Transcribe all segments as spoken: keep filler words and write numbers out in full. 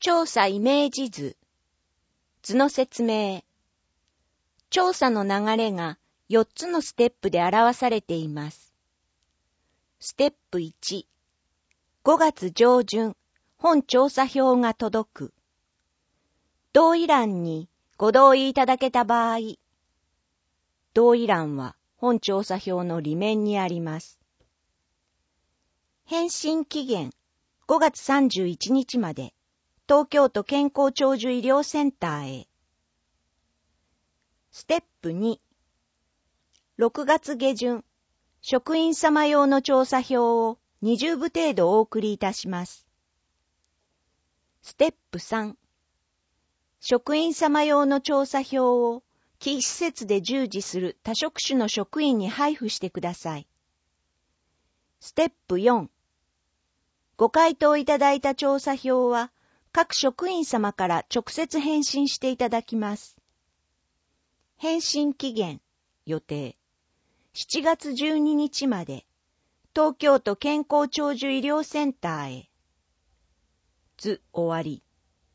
調査イメージ図。図の説明。調査の流れがよっつのステップで表されています。ステップいち、ごがつ上旬、本調査票が届く。同意欄にご同意いただけた場合、同意欄は本調査票の裏面にあります。返信期限ごがつさんじゅういちにちまで、東京都健康長寿医療センターへ。ステップに、ろくがつ下旬、職員様用の調査票をにじゅうぶ程度お送りいたします。ステップさん、職員様用の調査票を基施設で従事する多職種の職員に配布してください。ステップよん、ご回答いただいた調査票は各職員様から直接返信していただきます。返信期限、予定、しちがつじゅうににちまで、東京都健康長寿医療センターへ。図終わり。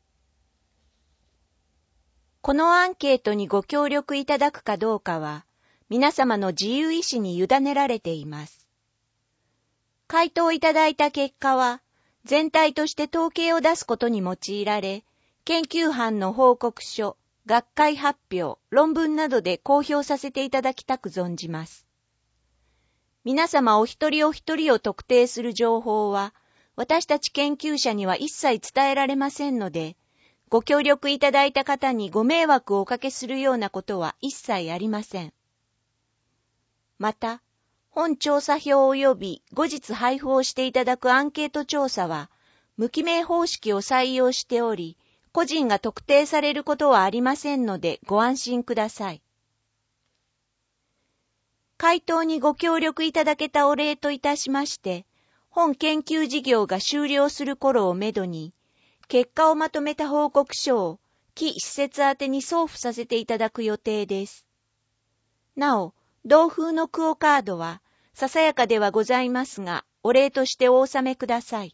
このアンケートにご協力いただくかどうかは、皆様の自由意志に委ねられています。回答いただいた結果は、全体として統計を出すことに用いられ、研究班の報告書、学会発表、論文などで公表させていただきたく存じます。皆様お一人お一人を特定する情報は、私たち研究者には一切伝えられませんので、ご協力いただいた方にご迷惑をおかけするようなことは一切ありません。また、本調査票及び後日配布をしていただくアンケート調査は、無記名方式を採用しており、個人が特定されることはありませんのでご安心ください。回答にご協力いただけたお礼といたしまして、本研究事業が終了する頃をめどに、結果をまとめた報告書を基施設宛てに送付させていただく予定です。なお、同封のクオカードは、ささやかではございますが、お礼としてお納めください。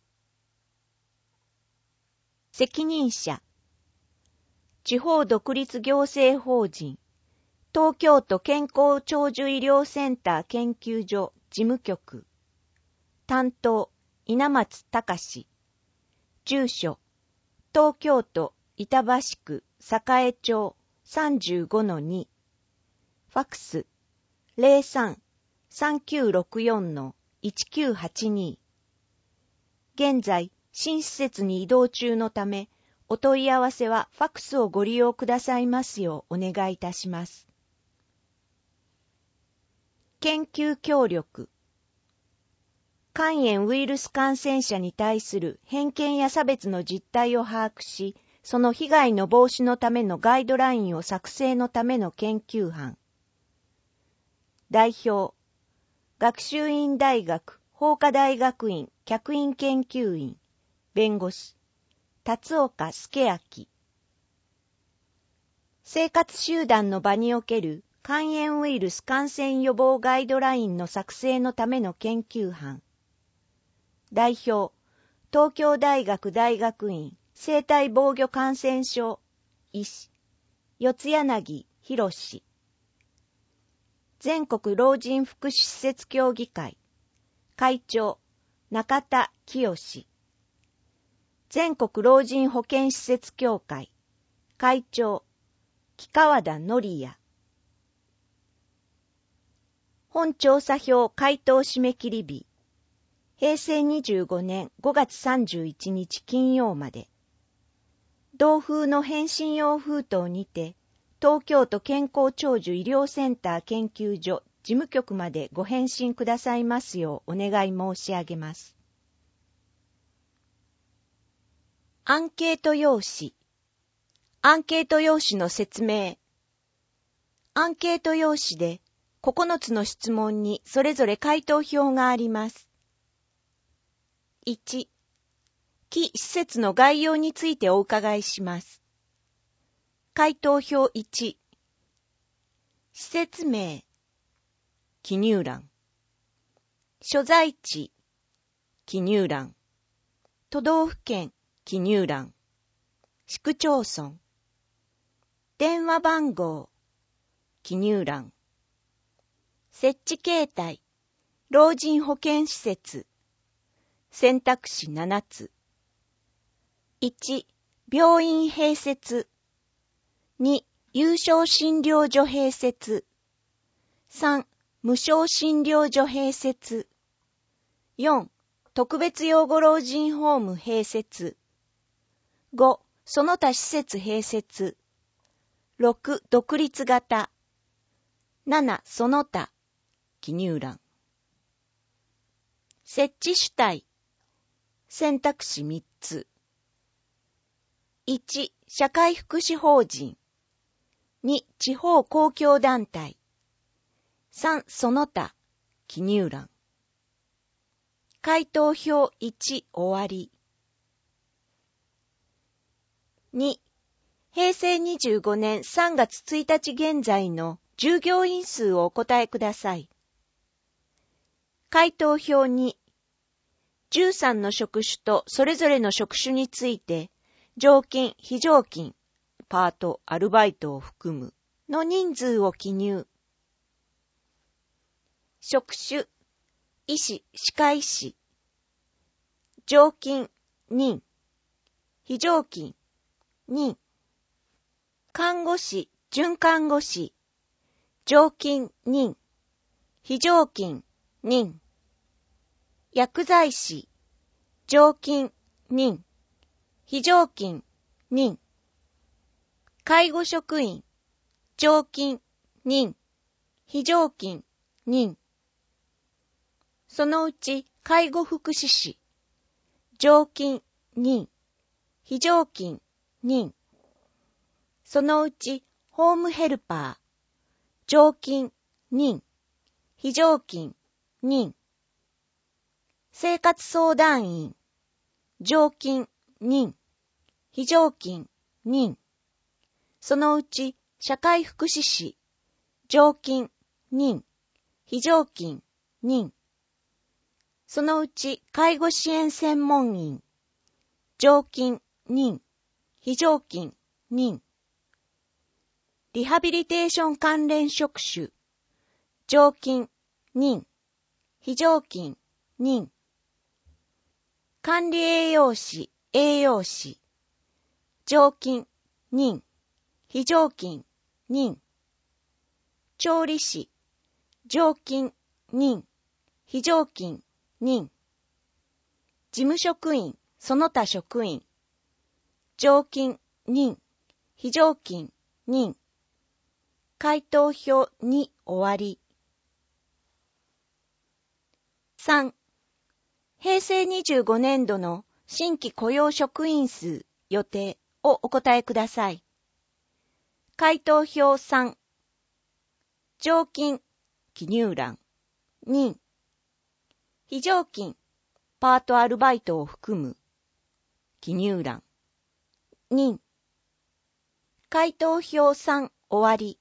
責任者、地方独立行政法人、東京都健康長寿医療センター研究所事務局、担当、稲松隆、住所、東京都板橋区栄町 さんじゅうごのに、ファクス ゼロさん さんきゅうろくよん いちきゅうはちに。現在、新施設に移動中のため、お問い合わせはファクスをご利用くださいますようお願いいたします。研究協力。肝炎ウイルス感染者に対する偏見や差別の実態を把握し、その被害の防止のためのガイドラインを作成のための研究班。代表、学習院大学法科大学院客員研究員、弁護士、辰岡助明。生活集団の場における肝炎ウイルス感染予防ガイドラインの作成のための研究班。代表、東京大学大学院生体防御感染症医師、四柳博士。全国老人福祉施設協議会会長、中田清。全国老人保健施設協会会長、木川田則也。本調査票回答締め切り日、へいせいにじゅうごねんごがつさんじゅういちにち金曜まで。同封の返信用封筒にて、東京都健康長寿医療センター研究所事務局までご返信くださいますようお願い申し上げます。アンケート用紙。アンケート用紙の説明。アンケート用紙でここのつの質問にそれぞれ回答票があります。いち、基施設の概要についてお伺いします。回答票いち、施設名、記入欄、所在地、記入欄、都道府県、記入欄、 市区町村。電話番号、記入欄。設置形態、老人保健施設。選択肢ななつ。いち、病院併設。に、有償診療所併設。さん、無償診療所併設。よん、特別養護老人ホーム併設。ご、その他施設併設。ろく、独立型。なな、その他。記入欄。設置主体。選択肢みっつ。いち、社会福祉法人。に、地方公共団体。さん、その他。記入欄。回答表いち終わり。に、へいせいにじゅうごねんさんがつついたち現在の従業員数をお答えください。回答表に、じゅうさんの職種とそれぞれの職種について、常勤、非常勤、パート、アルバイトを含むの人数を記入。職種、医師、歯科医師。常勤、任。非常勤、任。看護師、准看護師。常勤、任。非常勤、任。薬剤師、常勤、任。非常勤、任。介護職員、常勤、任。非常勤、任。そのうち介護福祉士、常勤、任。非常勤、任。そのうちホームヘルパー、常勤、任。非常勤、任。生活相談員、常勤、任。非常勤、任。そのうち社会福祉士、常勤、任。非常勤、任。そのうち介護支援専門員、常勤、任。非常勤、任。リハビリテーション関連職種、常勤、任。非常勤、任。管理栄養士、栄養士。常勤、任。非常勤、任。調理師、常勤、任。非常勤、任。事務職員、その他職員。常勤、任。非常勤、任。回答表に終わり。さん、へいせいにじゅうごねんどの新規雇用職員数予定をお答えください。回答表さん、常勤、記入欄、任。非常勤、パートアルバイトを含む、記入欄、任。回答表さん終わり。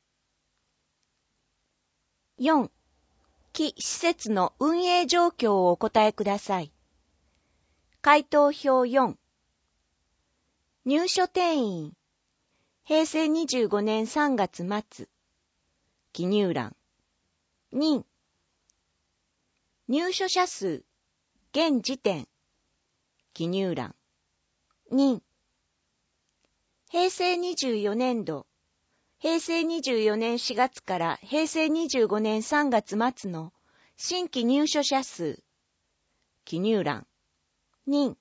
よん、記施設の運営状況をお答えください。回答表よん、入所定員、へいせいにじゅうごねんさんがつまつ、記入欄、任。入所者数、現時点、記入欄、任。へいせいにじゅうよねんど、へいせいにじゅうよねんしがつからへいせいにじゅうごねんさんがつまつの新規入所者数、記入欄、任。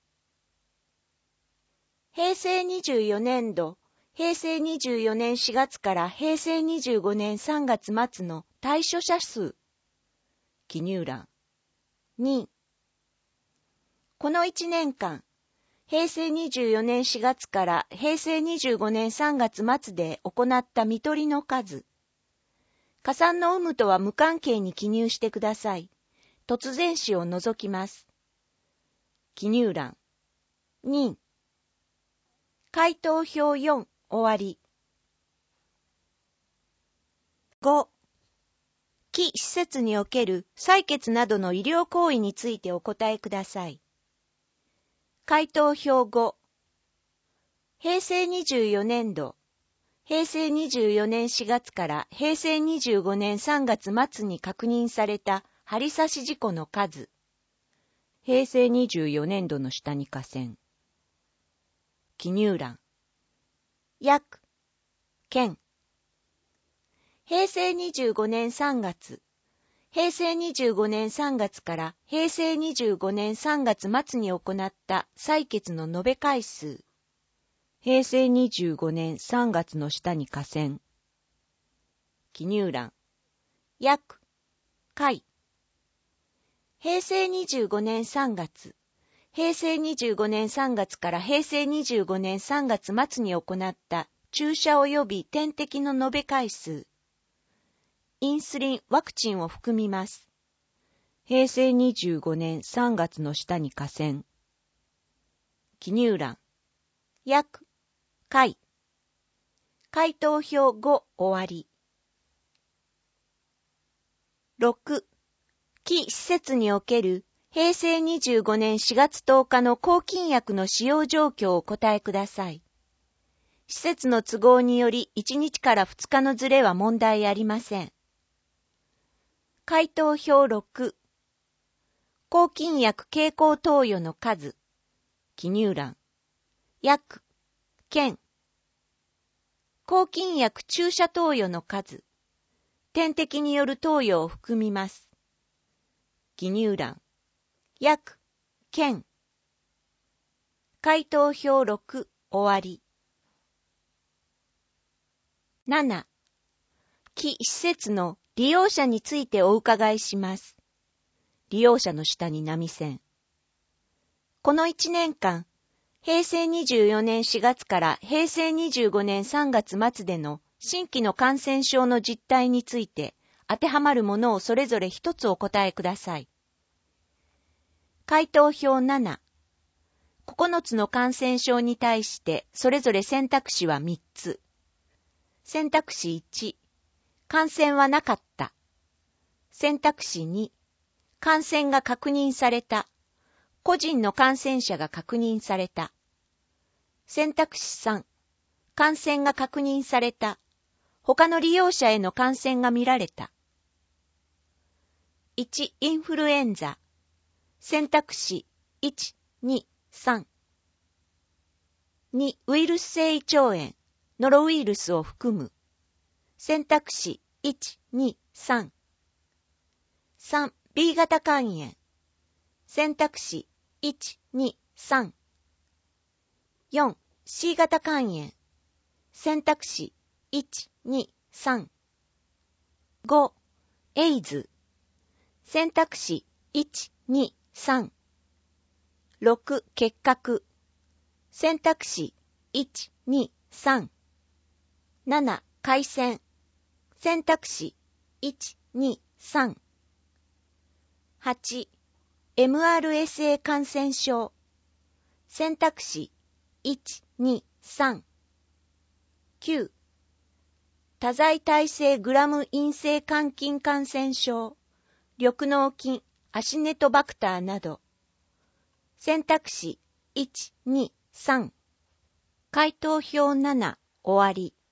へいせいにじゅうよねんど、へいせいにじゅうよねんしがつからへいせいにじゅうごねんさんがつまつの退所者数、記入欄、任。このいちねんかん、へいせいにじゅうよねんしがつからへいせいにじゅうごねんさんがつまつで行った見取りの数。加算の有無とは無関係に記入してください。突然死を除きます。記入欄、任。回答表よん終わり。ご、記施設における採血などの医療行為についてお答えください。回答表ご、 へいせいにじゅうよねんど、へいせいにじゅうよねんしがつからへいせいにじゅうごねんさんがつ末に確認された針刺し事故の数。へいせいにじゅうよねんどの下に下線。記入欄。約、件。へいせいにじゅうごねんさんがつ、へいせいにじゅうごねんさんがつからへいせいにじゅうごねんさんがつ末に行った採決の延べ回数。へいせいにじゅうごねんさんがつの下に下線。記入欄。約、回。へいせいにじゅうごねんさんがつ、へいせいにじゅうごねんさんがつからへいせいにじゅうごねんさんがつ末に行った注射及び点滴の延べ回数。インスリン、ワクチンを含みます。へいせいにじゅうごねんさんがつの下に下線。記入欄。約、回。回答表ご終わり。ろく、記施設におけるへいせいにじゅうごねんしがつとおかの抗菌薬の使用状況をお答えください。施設の都合によりいちにちからふつかのずれは問題ありません。回答表ろく、抗菌薬経口投与の数。記入欄。約、件。抗菌薬注射投与の数。点滴による投与を含みます。記入欄。約、件。回答表ろく終わり。なな、記施設の利用者についてお伺いします。利用者の下に波線。このいちねんかん、へいせいにじゅうよねんしがつからへいせいにじゅうごねんさんがつ末での新規の感染症の実態について当てはまるものをそれぞれ一つお答えください。回答表なな、ここのつの感染症に対してそれぞれ選択肢はみっつ。選択肢いち、感染はなかった。選択肢に、感染が確認された。個人の感染者が確認された。選択肢さん、感染が確認された。他の利用者への感染が見られた。いち、インフルエンザ。選択肢いち、に、さん。に、ウイルス性胃腸炎、ノロウイルスを含む。選択肢いち、に、さん。さん、ビー 型肝炎。選択肢いち、に、さん。よん、シー 型肝炎。選択肢いち、に、さん。ご、エイズ。選択肢いち、に、さん。ろく、結核。選択肢いち、に、さん。なな、回線。選択肢いち、に、さん。はち、エムアールエスエー 感染症。選択肢いち、に、さん。きゅう、多剤耐性グラム陰性肝菌感染症、緑膿菌、アシネトバクターなど。選択肢いち、に、さん。回答表なな終わり。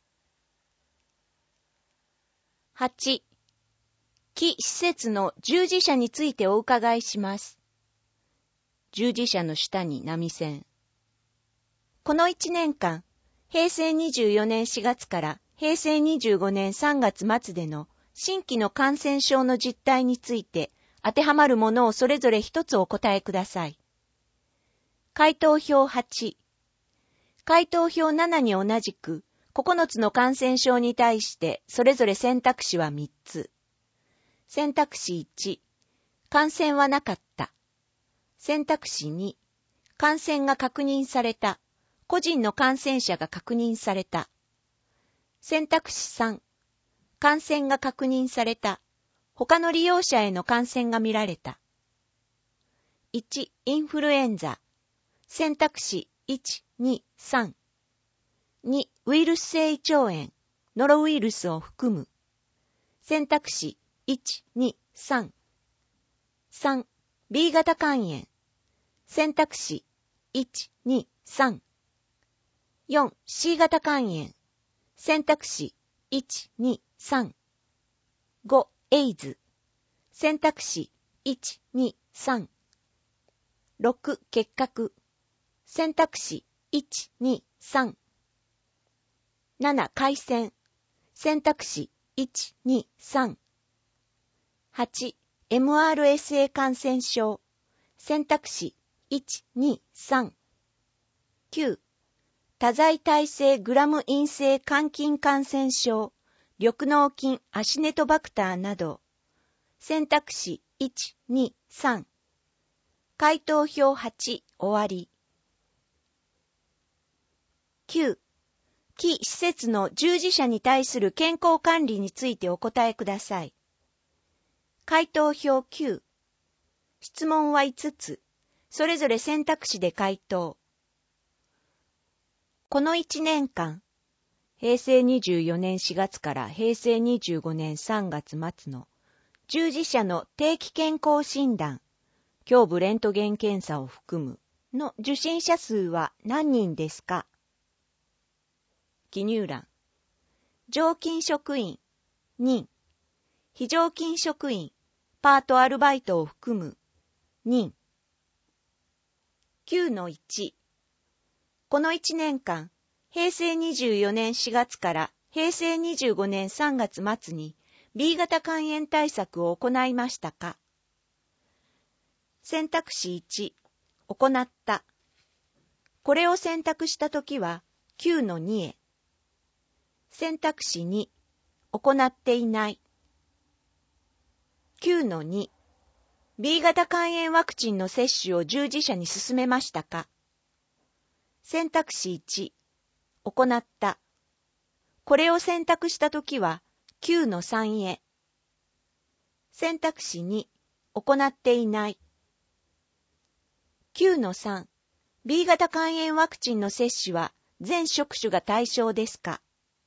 はち、記施設の従事者についてお伺いします。従事者の下に波線。このいちねんかん、へいせいにじゅうよねんしがつからへいせいにじゅうごねんさんがつ末での新規の感染症の実態について当てはまるものをそれぞれ一つお答えください。回答表はち、回答表ななに同じくここのつの感染症に対してそれぞれ選択肢はみっつ。選択肢いち、感染はなかった。選択肢に、感染が確認された。個人の感染者が確認された。選択肢さん、感染が確認された。他の利用者への感染が見られた。いち、インフルエンザ。選択肢いち、に、さん。に、ウイルス性胃腸炎、ノロウイルスを含む。選択肢いち、に、さん。さん、ビー 型肝炎。選択肢いち、に、さん。 よん、シー 型肝炎。選択肢いち、に、さん。ご、エイズ。選択肢いち、に、さん。ろく、結核。選択肢いち、に、さん。なな、回線。選択肢いち、に、さん。はち、エムアールエスエー 感染症。選択肢いち、に、さん。きゅう、多剤耐性グラム陰性肝菌感染症、緑膿菌アシネトバクターなど。選択肢いち、に、さん。回答表はち、終わり。きゅう、既施設の従事者に対する健康管理についてお答えください。回答表きゅう。質問はいつつ、それぞれ選択肢で回答。このいちねんかん、へいせいにじゅうよねんしがつからへいせいにじゅうごねんさんがつ末の従事者の定期健康診断、胸部レントゲン検査を含むの受診者数は何人ですか？記入欄。常勤職員、人。非常勤職員、パートアルバイトを含む、人。きゅうのいち。このいちねんかん、へいせいにじゅうよねんしがつからへいせいにじゅうごねんさんがつ末に ビー 型肝炎対策を行いましたか？選択肢いち、行った。これを選択したときはきゅうのにへ。選択肢に、行っていない。きゅうのに、ビー 型肝炎ワクチンの接種を従事者に進めましたか？選択肢いち、行った。これを選択したときはきゅうのさんへ。選択肢に、行っていない。きゅうのさん、ビー 型肝炎ワクチンの接種は全職種が対象ですか？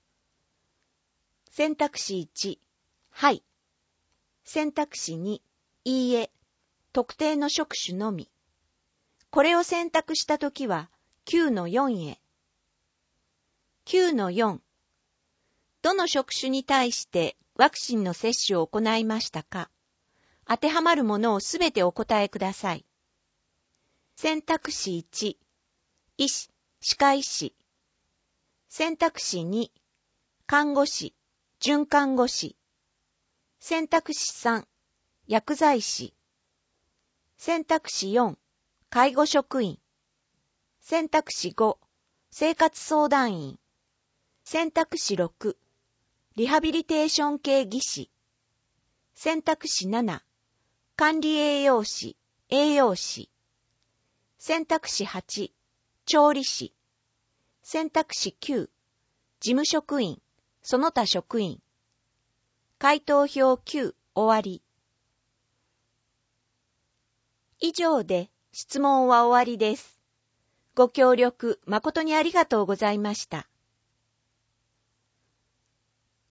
選択肢いち、はい。選択肢に、いいえ、特定の職種のみ。これを選択したときはきゅうのよんへ。きゅうのよん、どの職種に対してワクチンの接種を行いましたか？当てはまるものをすべてお答えください。選択肢いち、医師、歯科医師。選択肢に、看護師、准看護師。選択肢さん、薬剤師。選択肢よん、介護職員。選択肢ご、生活相談員。選択肢ろく、リハビリテーション系技師。選択肢なな、管理栄養士、栄養士。選択肢はち、調理師。選択肢きゅう、事務職員、その他職員。回答表きゅう、終わり。以上で質問は終わりです。ご協力誠にありがとうございました。